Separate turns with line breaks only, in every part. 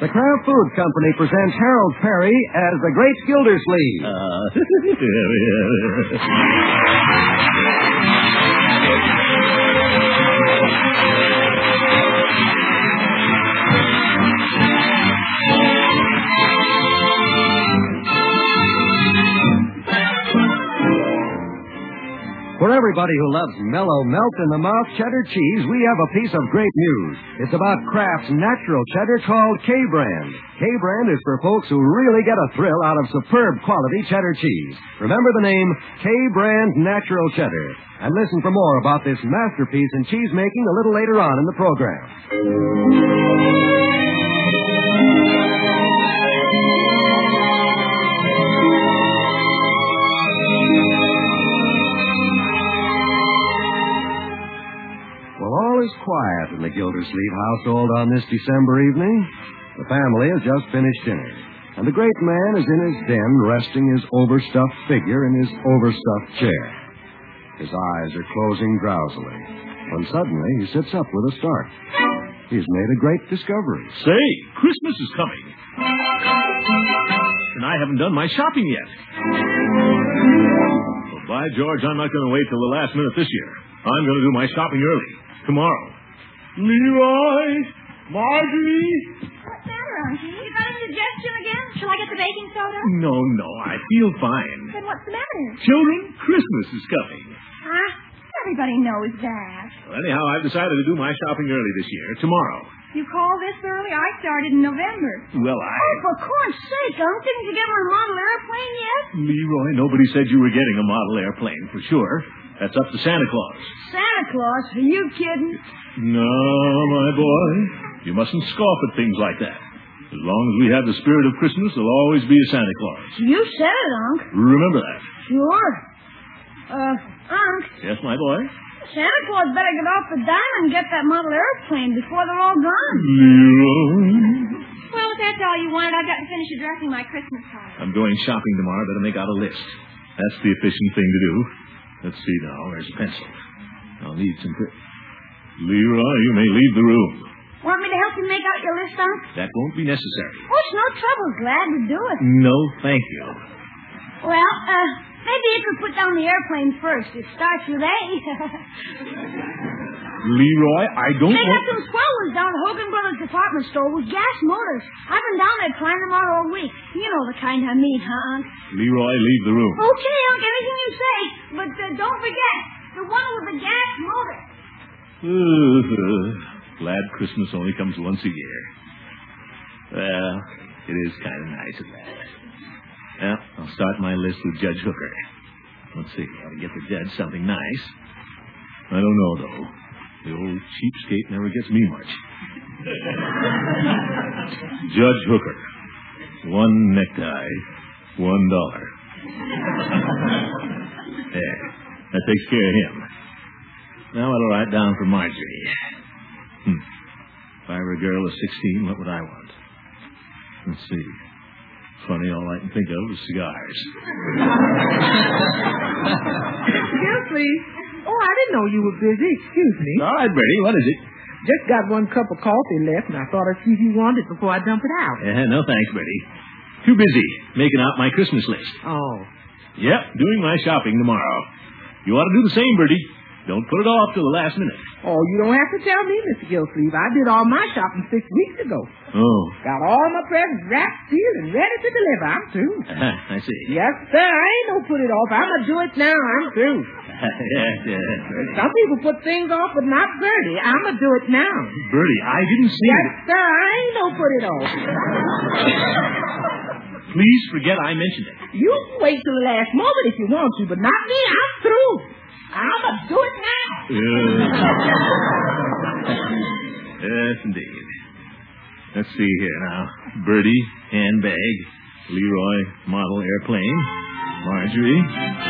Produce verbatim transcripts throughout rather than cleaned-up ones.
The Kraft Food Company presents Harold Perry as the Great Gildersleeve.
Uh,
For everybody who loves mellow, melt-in-the-mouth cheddar cheese, we have a piece of great news. It's about Kraft's natural cheddar called K-Brand. K-Brand is for folks who really get a thrill out of superb quality cheddar cheese. Remember the name K-Brand Natural Cheddar. And listen for more about this masterpiece in cheese-making a little later on in the program. All is quiet in the Gildersleeve household on this December evening. The family has just finished dinner, and the great man is in his den resting his overstuffed figure in his overstuffed chair. His eyes are closing drowsily, when suddenly he sits up with a start. He's made a great discovery.
Say, Christmas is coming. And I haven't done my shopping yet. Well, by George, I'm not going to wait till the last minute this year. I'm going to do my shopping early. Tomorrow. Leroy! Marjorie!
What's the matter, Uncle? You got indigestion again? Shall I get the baking soda?
No, no, I feel fine.
Then what's the matter?
Children, Christmas is coming.
Ah, everybody knows that.
Well, anyhow, I've decided to do my shopping early this year, tomorrow.
You call this early? I started in November.
Well, I...
Oh, for corn's sake, Unc, didn't you get my model airplane yet?
Leroy, nobody said you were getting a model airplane, for sure. That's up to Santa Claus.
Santa Claus? Are you kidding?
No, my boy. You mustn't scoff at things like that. As long as we have the spirit of Christmas, there'll always be a Santa Claus.
You said it, Unc.
Remember that.
Sure. Uh, Unc.
Yes, my boy?
Santa Claus better get off the dime and get that model airplane before they're all gone.
Leroy.
Well, if that's all you wanted, I've got to finish addressing my Christmas card.
I'm going shopping tomorrow. Better make out a list. That's the efficient thing to do. Let's see now. Where's the pencil? I'll need some... Pri- Leroy, you may leave the room.
Want me to help you make out your list, Unc?
That won't be necessary.
Oh, it's no trouble. Glad to do it.
No, thank you.
Well, uh, maybe you could put down the airplane first. It starts with A.
Leroy, I don't
They got
want...
some swell ones down at Hogan Brothers department store with gas motors. I've been down there trying them out all week. You know the kind I mean, huh, Unc?
Leroy, leave the room.
Okay, Unc, anything you say. But uh, don't forget, the one with the gas motor.
Uh, glad Christmas only comes once a year. Well, it is kind of nice at that. Well, I'll start my list with Judge Hooker. Let's see, I'll get the judge something nice. I don't know, though. The old cheapskate never gets me much. Judge Hooker. One necktie, one dollar. There. That takes care of him. Now I'll write down for Marjorie. Hmm. If I were a girl of sixteen, what would I want? Let's see. Funny, all I can think of is cigars.
Gildersleeve. Oh, I didn't know you were busy. Excuse me.
All right, Bertie, what is it?
Just got one cup of coffee left, and I thought I'd see if you wanted it before I dump it out.
Uh, no, thanks, Bertie. Too busy making out my Christmas list.
Oh.
Yep, doing my shopping tomorrow. You ought to do the same, Bertie. Don't put it off till the last minute.
Oh, you don't have to tell me, Mister Gildersleeve. I did all my shopping six weeks ago.
Oh.
Got all my presents wrapped, sealed, and ready to deliver. I'm through.
Uh-huh, I see.
Yes, sir. I ain't no put it off. I'm going to do it now. I'm through.
yes, yes.
Some people put things off, but not Bertie. I'm going to do it now.
Bertie, I didn't see
Yes,
it.
sir. I ain't no put it off.
Please forget I mentioned it.
You can wait till the last moment if you want to, but not me. I'm through. I'm going to do it now.
Uh, yes, indeed. Let's see here now. Bertie, handbag. Leroy, model airplane. Marjorie.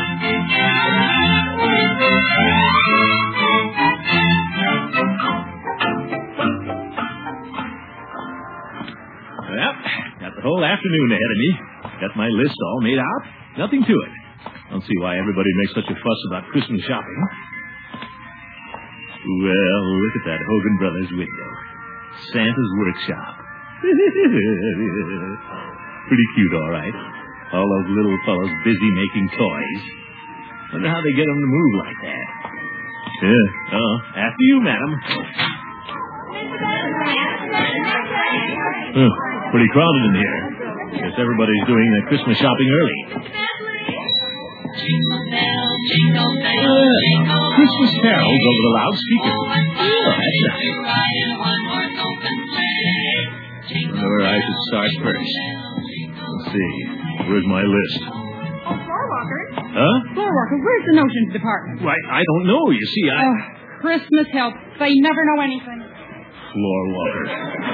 Well, got the whole afternoon ahead of me. Got my list all made out. Nothing to it. Don't see why everybody makes such a fuss about Christmas shopping. Well, look at that Hogan Brothers window. Santa's workshop. Pretty cute, all right. All those little fellows busy making toys. Wonder how they get them to move like that. Yeah, oh, after you, madam. Huh, pretty crowded in here. Guess everybody's doing their Christmas shopping early. Uh, Christmas carols over the loudspeaker. Oh, that's nice. Wonder where I should start first. Let's see. Where's my list?
Oh, floor walkers.
Huh?
Floor walkers, where's the notions department?
Why, I don't know. You see, I...
Oh, Christmas help. They never know anything.
Floor walkers.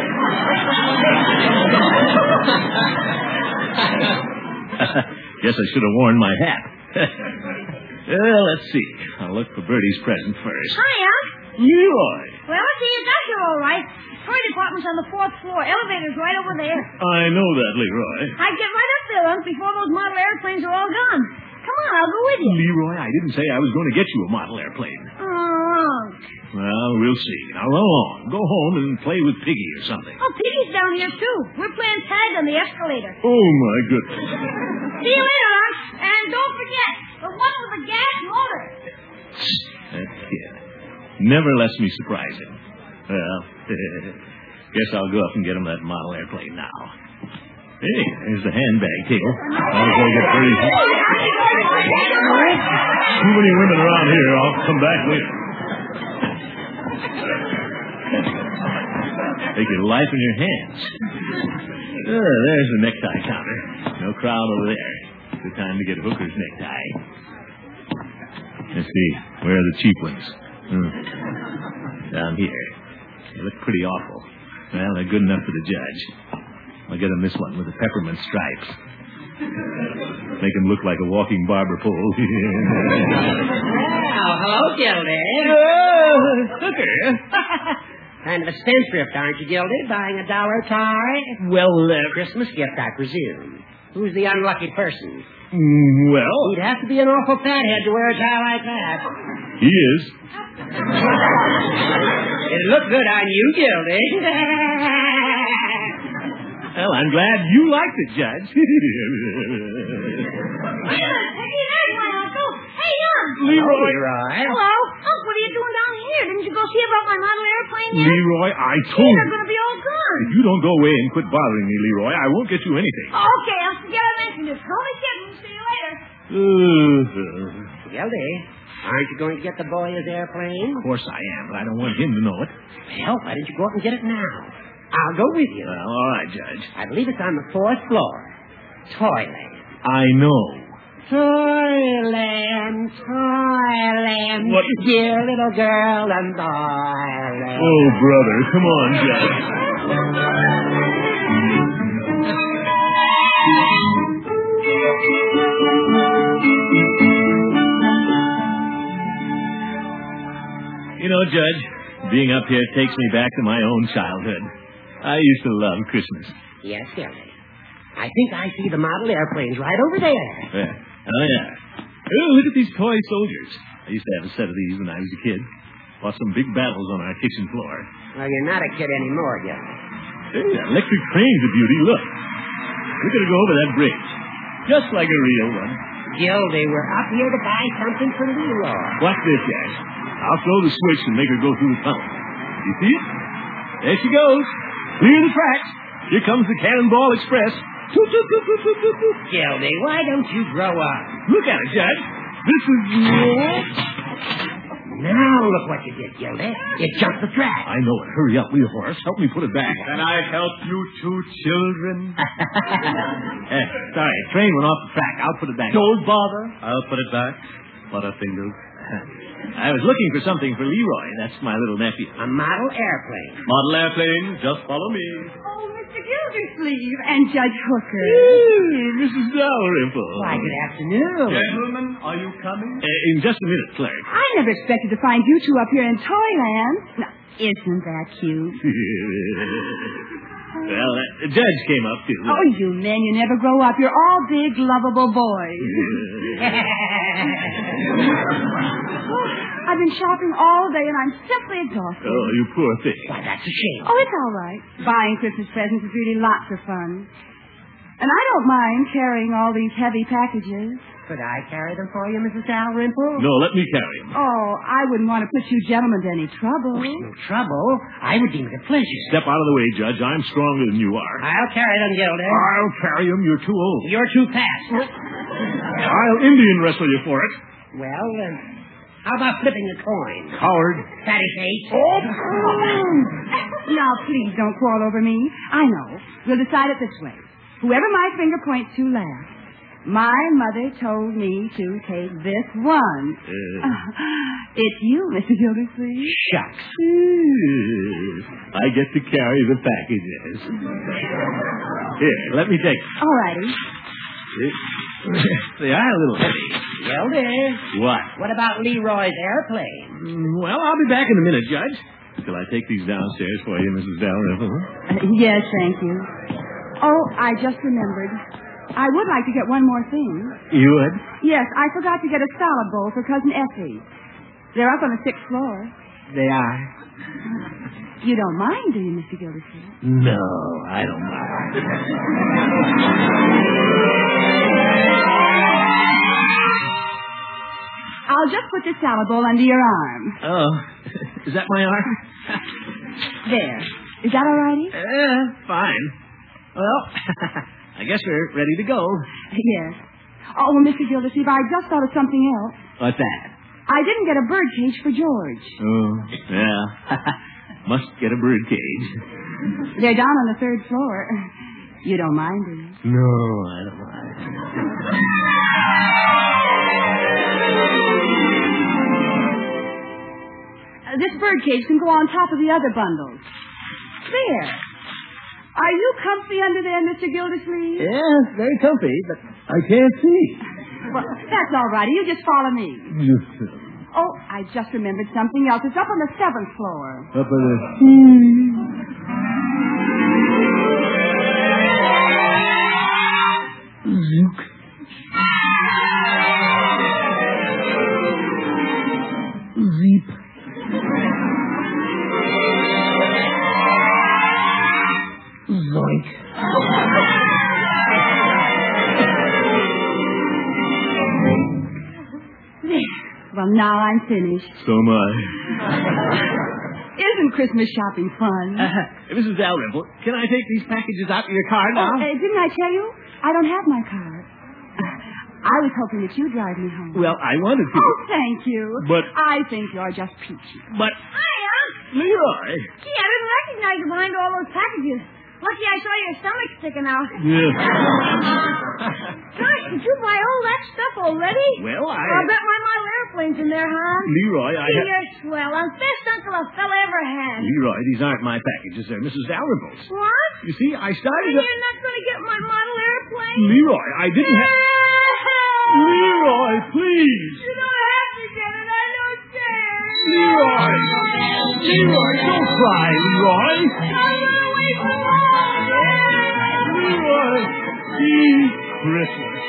Guess I should have worn my hat. Well, let's see. I'll look for Bertie's present first.
Hi, Unc.
Leroy.
Well, I see you got here all right. Toy department's on the fourth floor. Elevator's right over there.
I know that, Leroy.
I'd get right up there, Unc, before those model airplanes are all gone. Come on, I'll go with you.
Leroy, I didn't say I was going to get you a model airplane.
Oh, Unc.
Well, we'll see. Now run along. Go home and play with Piggy or something.
Oh, Piggy's down here, too. We're playing tag on the escalator.
Oh, my goodness.
See you later, Unc. And don't forget, the one with the gas motor.
That kid never lets me surprise him. Well, guess I'll go up and get him that model airplane now. Hey, there's the handbag table. I'll go get Bertie. Too many women around here. I'll come back later. Take your life in your hands. Oh, there's the necktie counter. No crowd over there. Good time to get Hooker's necktie. Let's see. Where are the cheap ones? Hmm. Down here. They look pretty awful. Well, they're good enough for the judge. I'll get him this one with the peppermint stripes. Make him look like a walking barber pole.
Well, hello, Gildy.
Oh, Hooker.
Kind of a spendthrift, aren't you, Gildy? Buying a dollar tie?
Well, uh,
Christmas gift, I presume. Who's the unlucky person?
mm, well,
He'd have to be an awful fathead to wear a tie like that.
he is.
It'd look good on you, Gildy.
Well, I'm glad you liked it, Judge.
Wait a minute, Piggy, there's my uncle. Hey, Unc.
Leroy.
Leroy.
Hello. Unc, what are you doing down here? Didn't you go see about my model airplane yet?
Leroy, I
See,
told
they're
you.
going to be all gone.
If you don't go away and quit bothering me, Leroy, I won't get you anything.
Okay, I'll forget I mentioned it. Only kidding. See you later.
Uh,
Gildy, aren't you going to get the boy his airplane?
of course I am, but I don't want him to know it.
Well, why didn't you go up and get it now? I'll go with you.
Well, all right, Judge.
I believe it's on the fourth floor. Toyland.
I know.
Toyland, Toyland.
What?
Dear little girl and Toyland.
Oh, brother, come on, Judge. You know, Judge, being up here takes me back to my own childhood. I used to love Christmas.
Yes, Gildy. I think I see the model airplanes right over there.
Yeah. Oh, yeah. Oh, look at these toy soldiers. I used to have a set of these when I was a kid. Fought some big battles on our kitchen floor.
Well, you're not a kid anymore, Gildy.
Hey, that electric train's a beauty. Look. We're going to go over that bridge. Just like a real one.
Gildy, we're up here to buy something for Leroy.
Watch this, Jack. I'll throw the switch and make her go through the tunnel. You see it? There she goes. Clear the tracks. Here comes the Cannonball Express. Toot, toot, toot, toot, toot, toot, toot.
Gildy, why don't you grow up?
Look at it, Judge. This is...
Now look what you did, Gildy. You jumped the track.
I know it. Hurry up, wheel horse. Help me put it back.
Can I help you two children?
Eh, sorry, train went off the track. I'll put it back.
Don't bother. I'll put it back. Butterfingers.
I was looking for something for Leroy. That's my little nephew.
A model airplane.
Model airplane, just follow me.
Oh, Mister Gildersleeve and Judge Hooker.
Ooh, Missus Dalrymple.
Why, good afternoon.
Gentlemen, are you coming?
Uh, in just a minute, clerk.
I never expected to find you two up here in Toyland. Now, isn't that cute?
Well, uh, the judge came up, too.
Oh, you men, you never grow up. You're all big, lovable boys. I've been shopping all day, and I'm simply exhausted.
Oh, you poor thing.
Why, that's a shame.
Oh, it's all right. Buying Christmas presents is really lots of fun. And I don't mind carrying all these heavy packages.
Could I carry them for you, Missus Dalrymple?
No, let me carry him.
Oh, I wouldn't want to put you gentlemen to any trouble.
Oh, no trouble. I would deem it a pleasure.
Step out of the way, Judge. I'm stronger than you are.
I'll carry them, Gildy.
I'll carry him. You're too old.
You're too fast.
I'll Indian wrestle you for it.
Well, uh, how about flipping a coin?
Coward.
Fatty face.
Oh!
Now, please don't quarrel over me. I know. We'll decide it this way. Whoever my finger points to last. My mother told me to take this one.
Uh,
It's you, Mister Gildersleeve.
Shucks. I get to carry the packages. Here, let me take them.
All righty.
They are a little heavy.
Gildy.
What?
What about Leroy's airplane?
Mm, Well, I'll be back in a minute, Judge. Shall I take these downstairs for you, Missus Dalrymple?
Uh, yes, thank you. Oh, I just remembered. I would like to get one more thing.
You would?
Yes, I forgot to get a salad bowl for Cousin Effie. They're up on the sixth floor.
They are.
You don't mind, do you, Mister Gildersleeve?
No, I don't mind.
I'll just put the salad bowl under your arm.
Oh, is that my arm?
There. Is that all righty?
Uh, fine. Well, I guess we're ready to go.
Yes. Oh, well, Mister Gildersleeve, I just thought of something else.
What's that?
I didn't get a bird cage for George.
Oh, yeah. Must get a bird cage.
They're down on the third floor. You don't mind, do you?
No, I don't mind.
Uh, this bird cage can go on top of the other bundles. There. Are you comfy under there, Mister Gildersleeve?
Yeah, very comfy, but I can't see.
Well, that's all righty. You just follow me. Oh, I just remembered something else. It's up on the seventh floor.
Up on the... Zook. Zeep. Zoink.
Well, now I'm finished.
So am I.
Isn't Christmas shopping fun?
Uh, Missus Dalrymple, can I take these packages out of your car now?
Oh, uh, didn't I tell you? I don't have my car. I was hoping that you'd drive me home.
Well, I wanted to.
Oh, thank you.
But-
I think you're just peachy.
But,
Hiya.
Leroy.
Gee, I didn't recognize you behind all those packages. Lucky I saw your stomach sticking out.
Yeah.
Gosh, did you buy all that stuff already?
Well, I...
I'll bet my model airplane's in there, huh?
Leroy, I...
Gee,
ha-
you're swell. I'm best uncle a fella ever had.
Leroy, these aren't my packages. They're Missus Dalrymple's.
What?
You see, I started...
And
a-
you're not going to get my model airplane?
Leroy, I didn't have... Leroy, please!
You don't have to get it. I don't care.
Leroy! Leroy, don't cry, Leroy!
I'll run away from home.
Leroy, see Christmas.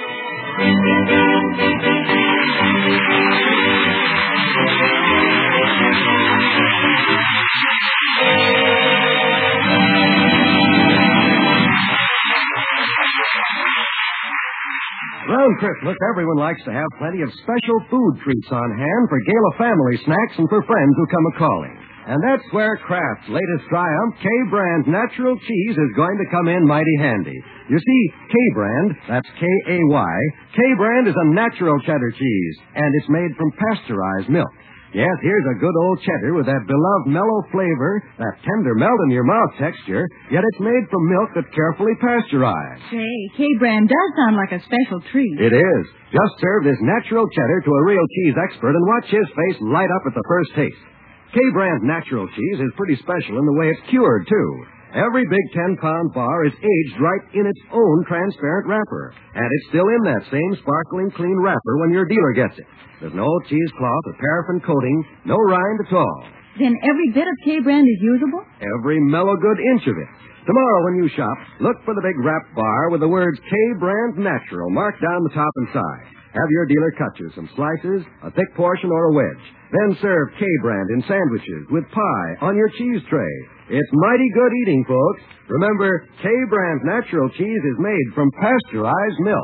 Around Christmas, everyone likes to have plenty of special food treats on hand for gala family snacks and for friends who come a-calling. And that's where Kraft's latest triumph, K-Brand Natural Cheese, is going to come in mighty handy. You see, K-Brand, that's K A Y, K-Brand is a natural cheddar cheese, and it's made from pasteurized milk. Yes, here's a good old cheddar with that beloved mellow flavor, that tender melt-in-your-mouth texture, yet it's made from milk that's carefully pasteurized.
Say, K-Brand does sound like a special treat.
It is. Just serve this natural cheddar to a real cheese expert and watch his face light up at the first taste. K-Brand natural cheese is pretty special in the way it's cured, too. Every big ten-pound bar is aged right in its own transparent wrapper. And it's still in that same sparkling clean wrapper when your dealer gets it. There's no cheesecloth or paraffin coating, no rind at all.
Then every bit of K-Brand is usable?
Every mellow good inch of it. Tomorrow when you shop, look for the big wrap bar with the words K-Brand Natural marked down the top and side. Have your dealer cut you some slices, a thick portion, or a wedge. Then serve K-Brand in sandwiches with pie on your cheese tray. It's mighty good eating, folks. Remember, K-Brand Natural cheese is made from pasteurized milk.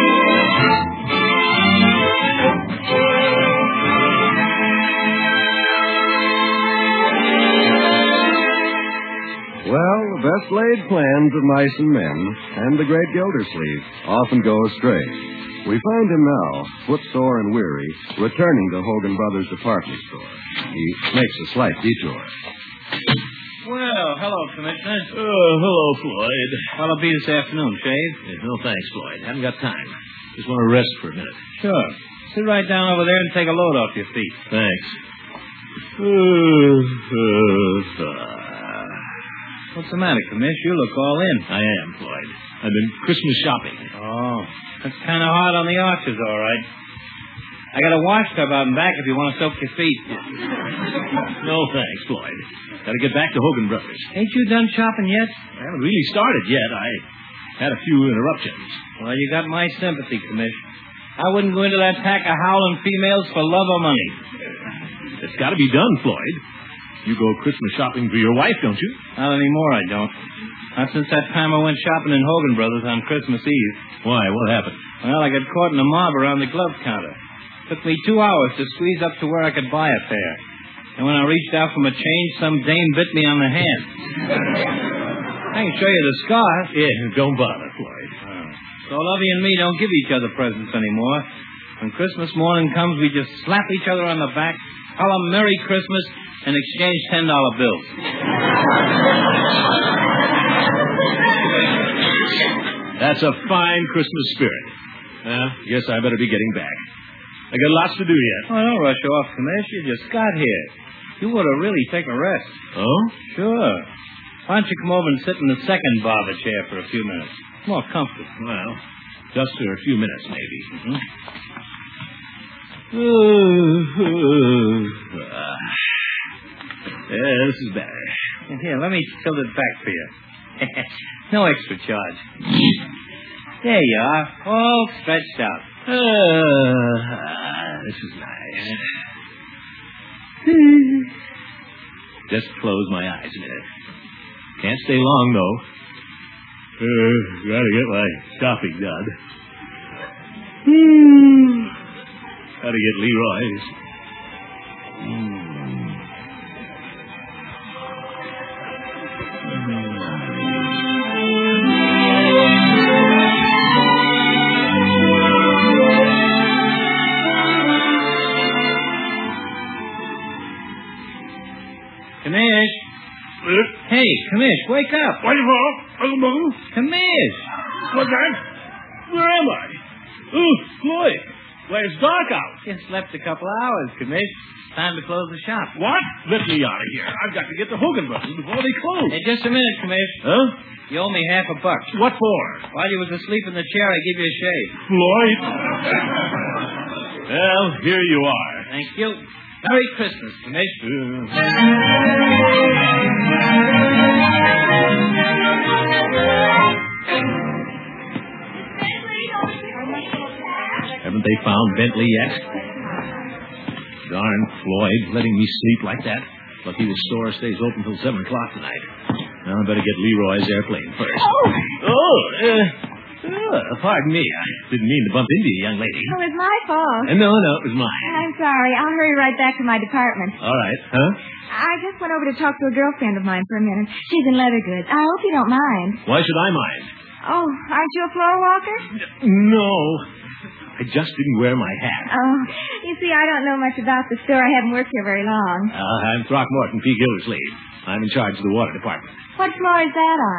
Well, the best laid plans of mice and men and the great Gildersleeve often go astray. We find him now, footsore and weary, returning to Hogan Brothers department store. He makes a slight detour.
Well, hello, Commissioner.
Oh, hello, Floyd.
What'll be this afternoon, Shave?
Yeah, no thanks, Floyd. Haven't got time. Just want to rest for a minute.
Sure. Sit right down over there and take a load off your feet.
Thanks.
What's the matter, Commish? You look all in.
I am, Floyd. I've been Christmas shopping.
Oh, that's kind of hard on the arches, all right. I got a wash tub out and back if you want to soak your feet.
No thanks, Floyd. Got to get back to Hogan Brothers.
Ain't you done shopping yet?
I haven't really started yet. I had a few interruptions.
Well, you got my sympathy, Commish. I wouldn't go into that pack of howling females for love or money.
It's got to be done, Floyd. You go Christmas shopping for your wife, don't you?
Not anymore, I don't. Not since that time I went shopping in Hogan Brothers on Christmas Eve.
Why? What happened?
Well, I got caught in a mob around the glove counter. Took me two hours to squeeze up to where I could buy a pair. And when I reached out for my change, some dame bit me on the hand. I can show you the scar.
Yeah, don't bother, Floyd.
Oh. So Lovey and me don't give each other presents anymore. When Christmas morning comes, we just slap each other on the back, tell them Merry Christmas, and exchange ten dollar bills.
That's a fine Christmas spirit. Well, guess I better be getting back. I got lots to do yet.
Oh, don't rush off, Commish. You just got here. You ought to really take a rest.
Oh?
Sure. Why don't you come over and sit in the second barber chair for a few minutes? More comfortable.
Well, just for a few minutes, maybe.
Mm-hmm.
Yeah, this is better.
Here, let me tilt it back for you. No extra charge. There you are, all stretched out.
Uh, this is nice. Just close my eyes a minute. Can't stay long, though. Uh, gotta get my shopping done. Hmm. Gotta get Leroy's. Mm.
Commish. Hey, Commish, wake up.
What is wrong?
Commish.
What's that? Where am I? Oh, Floyd. Why, it's dark out.
You slept a couple hours, Commish. Time to close the shop.
What? Let me out of here. I've got to get to Hogan Brothers before they close.
Hey, just a minute, Commish.
Huh?
You owe me half a buck.
What for?
While you was asleep in the chair, I gave you a shave.
Floyd. Well, here you are.
Thank you. Merry Christmas, Commish.
Uh... Haven't they found Bentley yet? Darn Floyd, letting me sleep like that. Lucky the store stays open till seven o'clock tonight. Now I better get Leroy's airplane first.
Oh!
Oh, uh, uh, pardon me. I didn't mean to bump into you, young lady.
Oh, it's my fault.
Uh, no, no, it was mine.
I'm sorry. I'll hurry right back to my department.
All right. Huh?
I just went over to talk to a girlfriend of mine for a minute. She's in leather goods. I hope you don't mind.
Why should I mind?
Oh, aren't you a floor walker?
No. I just didn't wear my hat.
Oh, you see, I don't know much about the store. I haven't worked here very long.
Uh, I'm Throckmorton P. Gildersleeve. I'm in charge of the water department.
What floor is that on?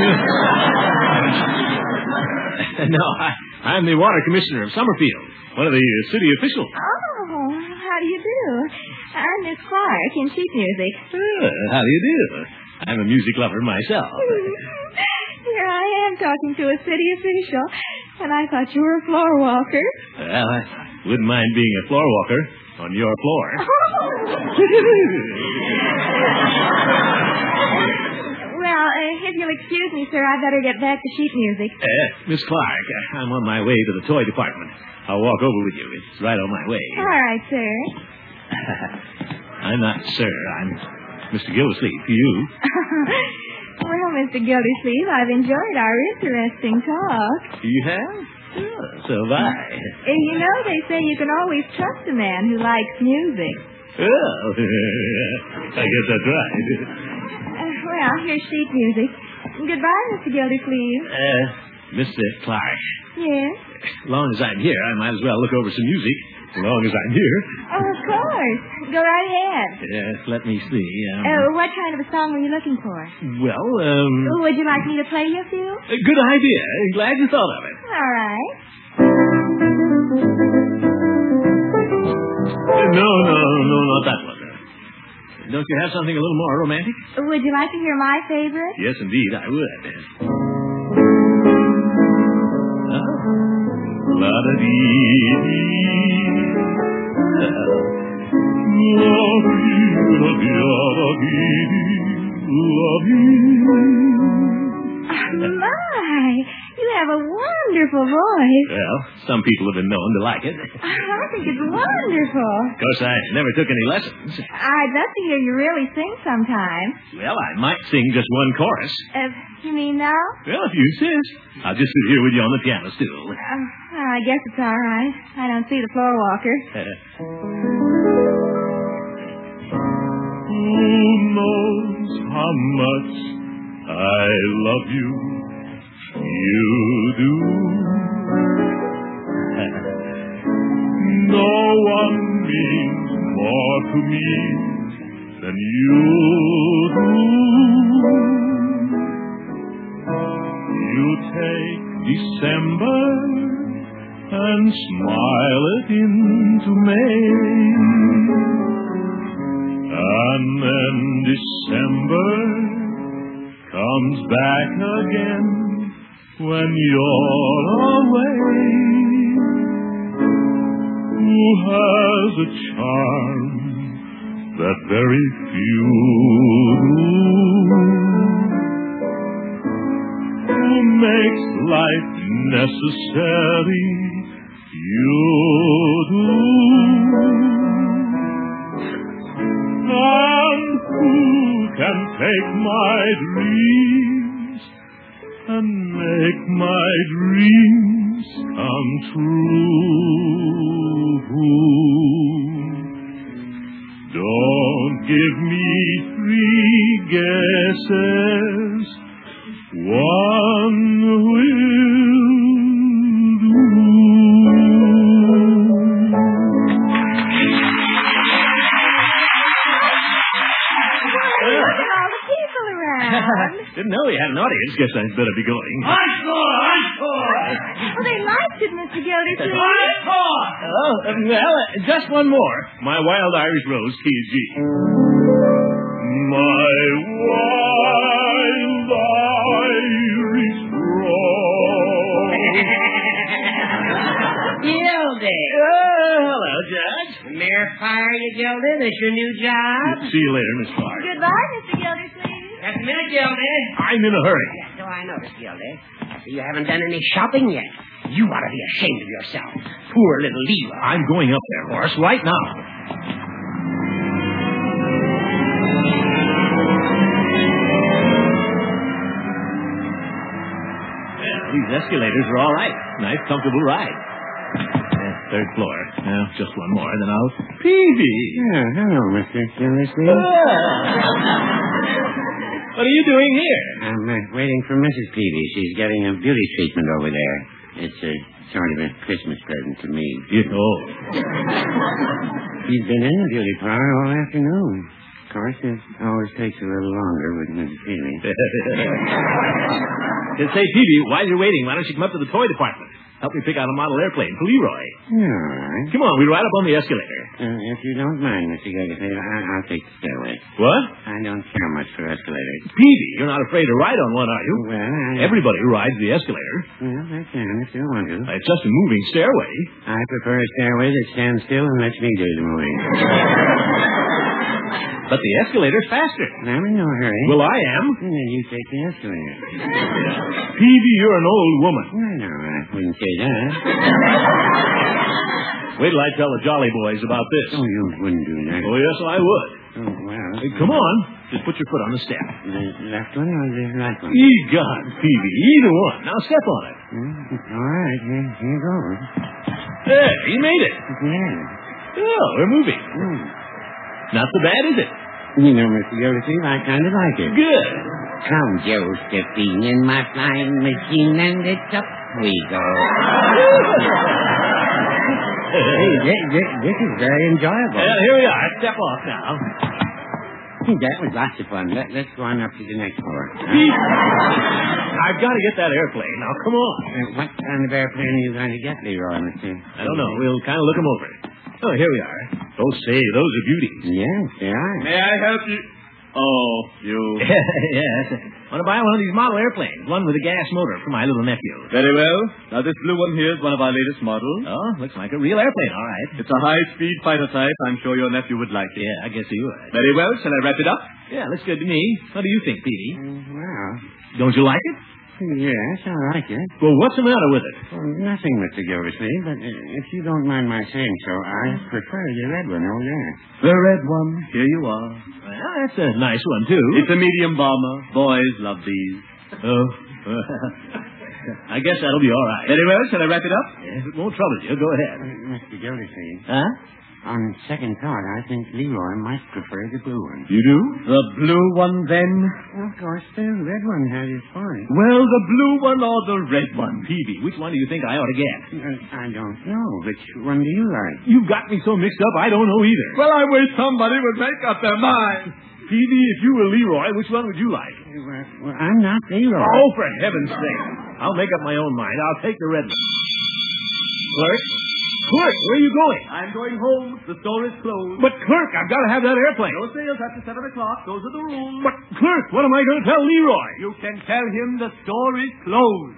No, I, I'm the water commissioner of Summerfield, one of the uh, city officials.
Oh, how do you do? I'm Miss Clark in sheet music.
Uh, how do you do? I'm a music lover myself.
Here I am talking to a city official, and I thought you were a floor walker.
Well, I wouldn't mind being a floor walker on your floor.
Well, uh, if
you'll excuse me, sir, I'd better get back to sheet music.
Uh, Miss Clark, uh, I'm on my way to the toy department. I'll walk over with you. It's right on my way.
All right, sir.
I'm not sir. I'm Mister Gildersleeve. You?
Well, Mister Gildersleeve, I've enjoyed our interesting talk.
You have? Sure, so have I.
And you know, they say you can always trust a man who likes music.
Well, I guess that's right.
Uh, well, here's sheet music. Goodbye, Mister Gildersleeve.
Uh, Mister Clark.
Yes?
As long as I'm here, I might as well look over some music. As long as I'm here.
Oh, of course. Go right ahead.
Yes, let me see. Um,
Uh, what kind of a song were you looking for?
well, um...
Would you like me to play you a few?
a good idea. Glad you thought of it.
All right.
Uh, no, no, no, not that one. Don't you have something a little more romantic?
Would you like to hear my favorite?
Yes, indeed, I would. La da dee.
My, you have a wonderful voice.
Well, some people have been known to like it.
I think it's wonderful.
Of course, I never took any lessons.
I'd love to hear you really sing sometime.
Well, I might sing just one chorus.
Uh, you mean now?
Well, if you insist. I'll just sit here with you on the piano stool.
Uh, well, I guess it's all right. I don't see the floor walker.
Who knows how much I love you? You do. No one means more to me than you do. You take December and smile it into May. And then December comes back again when you're away. Who has a charm that very few do? Who makes life necessary? You do. And who can take my dreams and make my dreams come true? Don't give me three guesses. One will do.
Didn't know he had an audience. Guess I'd better be going.
I score! I score!
Well, they liked it, Mister Gildersleeve.
I score!
Oh, uh, well, uh, just one more. My Wild Irish Rose, key is G.
My wild Irish rose.
Gildy.
Oh, hello, Judge.
Mirror fire you, Gildy? This your new job?
See you later, Miss Clark.
Goodbye, Mister Gildersleeve.
Just a minute, Gildy.
I'm in a hurry.
Yes, so I noticed, Gildy. So you haven't done any shopping yet. You ought to be ashamed of yourself. Poor little Leela.
I'm going up there, Horace, right now. Well, these escalators are all right. Nice, comfortable ride. Yeah, third floor. Now, just one more, then I'll... Peavy!
Yeah, hello, Mister Gildersleeve.
What are you doing here?
I'm uh, waiting for Missus Peavy. She's getting a beauty treatment over there. It's a sort of a Christmas present to me.
You know.
She's been in the beauty parlor all afternoon. Of course, it always takes a little longer with Missus Peavy.
Say, Peavy, while you're waiting, why don't you come up to the toy department? Help me pick out a model airplane for Leroy.
Yeah, all right.
Come on, we'll ride up on the escalator.
Uh, if you don't mind, Mister Gildersleeve, I- I'll take the stairway.
What?
I don't care much for escalators.
Peavy, you're not afraid to ride on one, are you?
Well, I...
Everybody rides the escalator.
Well, I can if you want to.
It's just a moving stairway.
I prefer a stairway that stands still and lets me do the moving.
But the escalator's faster.
I'm in no hurry.
Well, I am.
Then you take the escalator.
Peavy, you're an old woman.
I know, I wouldn't say that.
Wait till I tell the Jolly Boys about this.
Oh, you wouldn't do that.
Oh, yes, I would.
Oh, well.
Hey, come on. Just put your foot on the step.
The left one or the right one?
Egon, Peavy, either one. Now step on it.
Mm, all right, here, here goes.
There, you made it.
Yeah.
Oh, we're moving.
Mm.
Not so bad, is it?
You know, Mister Gildersleeve, I kind of like it.
Good.
Come, Joe, stepping in my flying machine, and it's up we go. Hey, this, this, this is very enjoyable.
Well, here we are. Step off now.
That was lots of fun. Let, let's go on up to the next floor.
Pete, I've got to get that airplane. Now, come on.
Uh, what kind of airplane are you going to get, Leroy, Mister
I don't know. We'll kind of look them over. Oh, here we are. Oh, say, those are beauties.
Yes, they are.
May I help you? Oh, you...
Yes. Want to buy one of these model airplanes, one with a gas motor for my little nephew.
Very well. Now, this blue one here is one of our latest models.
Oh, looks like a real airplane, all right.
It's a high-speed fighter type. I'm sure your nephew would like it.
Yeah, I guess he would.
Very well. Shall I wrap it up?
Yeah, looks good to me. What do you think, Petey?
Mm, well...
Don't you like it?
Yes, I like it.
Well, what's the matter with it?
Well, nothing, Mister Gildersleeve, but uh, if you don't mind my saying so, I prefer the red one, oh, yes.
The red one. Here you are.
Well, that's a nice one, too.
It's a medium bomber. Boys love these.
Oh. I guess that'll be all right.
Very well. Shall I wrap it up?
Yes, it won't trouble you. Go ahead.
Uh, Mister Gildersleeve.
Huh?
On second thought, I think Leroy might prefer the blue one.
You do? The blue one, then?
Well, of course, the red one has its point.
Well, the blue one or the red one?
Peavy, which one do you think I ought to get?
Uh, I don't know. Which one do you like?
You've got me so mixed up, I don't know either.
Well, I wish somebody would make up their mind.
Peavy, if you were Leroy, which one would you like?
Well, well, I'm not Leroy.
Oh, for heaven's sake. I'll make up my own mind. I'll take the red one. Clerk? Clerk, where are you going?
I'm going home. The store is closed.
But, Clerk, I've got to have that airplane.
No sales after seven o'clock. Those are the rules.
But, Clerk, what am I going to tell Leroy?
You can tell him the store is closed.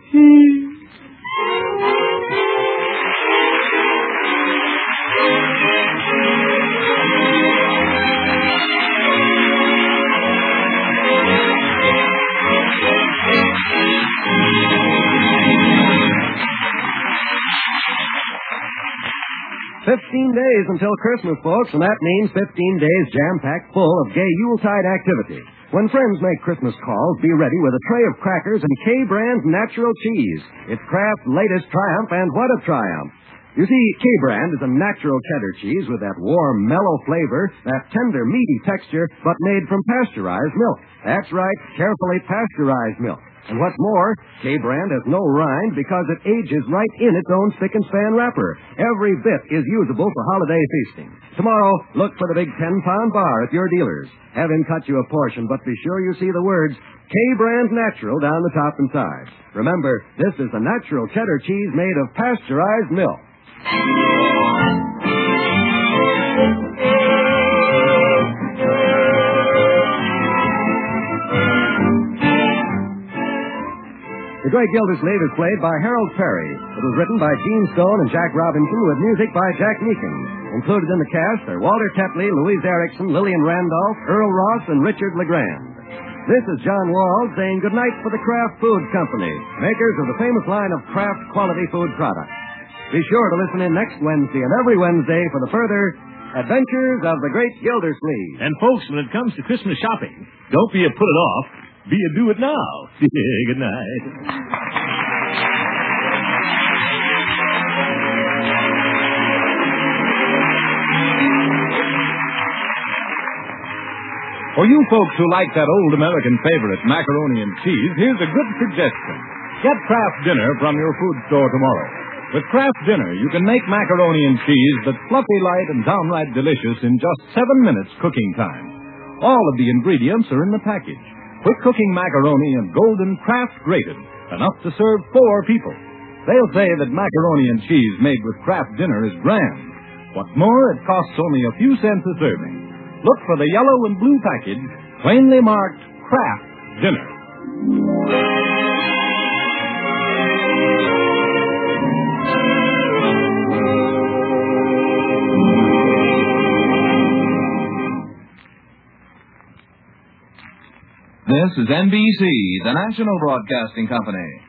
Fifteen days until Christmas, folks, and that means fifteen days jam-packed full of gay Yuletide activity. When friends make Christmas calls, be ready with a tray of crackers and K-Brand natural cheese. It's Kraft's latest triumph, and what a triumph. You see, K-Brand is a natural cheddar cheese with that warm, mellow flavor, that tender, meaty texture, but made from pasteurized milk. That's right, carefully pasteurized milk. And what's more, K-Brand has no rind because it ages right in its own spick-and-span wrapper. Every bit is usable for holiday feasting. Tomorrow, look for the big ten-pound bar at your dealers. Have him cut you a portion, but be sure you see the words K-Brand Natural down the top and sides. Remember, this is a natural cheddar cheese made of pasteurized milk. The Great Gildersleeve is played by Harold Perry. It was written by Gene Stone and Jack Robinson with music by Jack Meakin. Included in the cast are Walter Tetley, Louise Erickson, Lillian Randolph, Earl Ross, and Richard LeGrand. This is John Wald saying goodnight for the Kraft Food Company, makers of the famous line of Kraft quality food products. Be sure to listen in next Wednesday and every Wednesday for the further adventures of the Great Gildersleeve.
And, folks, when it comes to Christmas shopping, don't be a put it off. Be a do it now. Good night.
For you folks who like that old American favorite, macaroni and cheese, here's a good suggestion. Get Kraft Dinner from your food store tomorrow. With Kraft Dinner, you can make macaroni and cheese that's fluffy light and downright delicious in just seven minutes cooking time. All of the ingredients are in the package. Quick cooking macaroni and golden Kraft grated, enough to serve four people. They'll say that macaroni and cheese made with Kraft Dinner is grand. What's more, it costs only a few cents a serving. Look for the yellow and blue package, plainly marked Kraft Dinner.
This is N B C, the national broadcasting company.